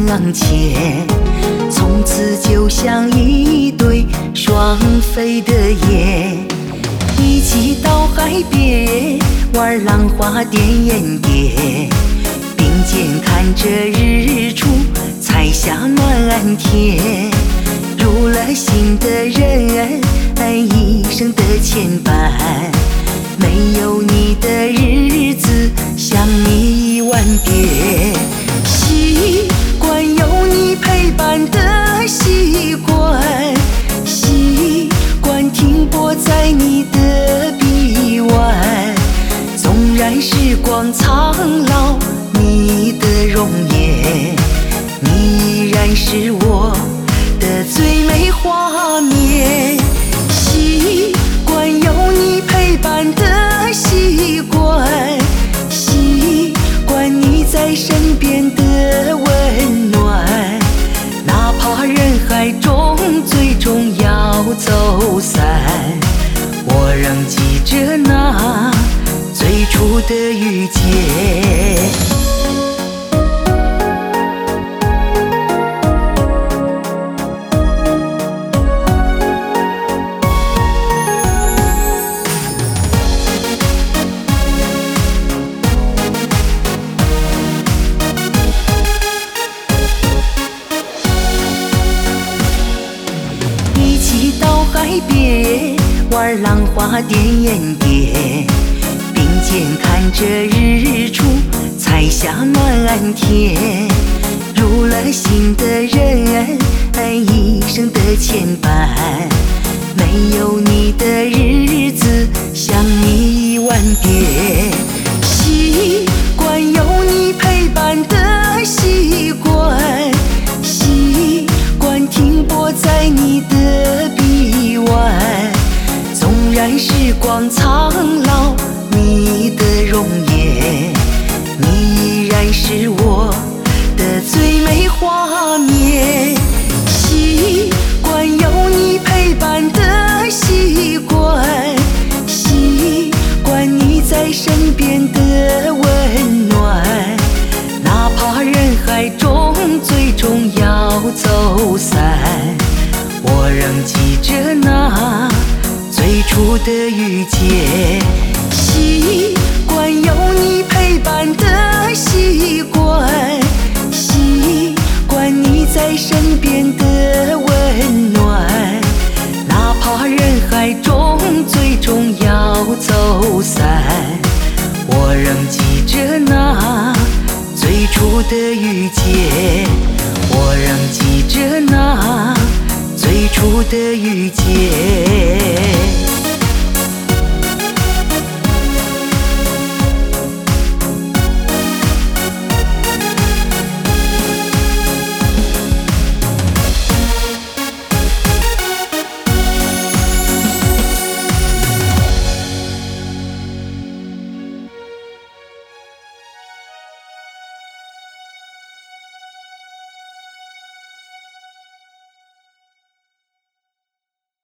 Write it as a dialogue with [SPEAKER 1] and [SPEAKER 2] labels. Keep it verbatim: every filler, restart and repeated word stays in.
[SPEAKER 1] 往前，从此就像一对双飞的雁，一起到海边玩浪花点烟叶，并肩看着日出，彩霞暖天。入了心的人，一生的牵绊，没有你的日子，想你一万遍。习惯有你陪伴的习惯，习惯停泊在你的臂弯。纵然时光苍老，你的容颜，你依然是我的最美画面。习惯有你陪伴的习惯，习惯你在身边的温暖。哪怕人海中最终要走散，我仍记着那最初的遇见。海边玩浪花点烟叶，并肩看着日出，彩霞暖天。入了心的人，一生的牵绊，没有你的日子，想你一万遍。习惯有你陪伴的习惯，习惯停泊在你的臂弯。纵然时光苍老，你的容颜，你依然是我的最美画面。习惯有你陪伴的习惯，习惯你在身边的温暖。哪怕人海中最终要走散，我仍记着那最初的遇见。习惯有你陪伴的习惯，习惯你在身边的温暖。哪怕人海中最终要走散，我仍记着那最初的遇见。我仍记着那最初的遇见。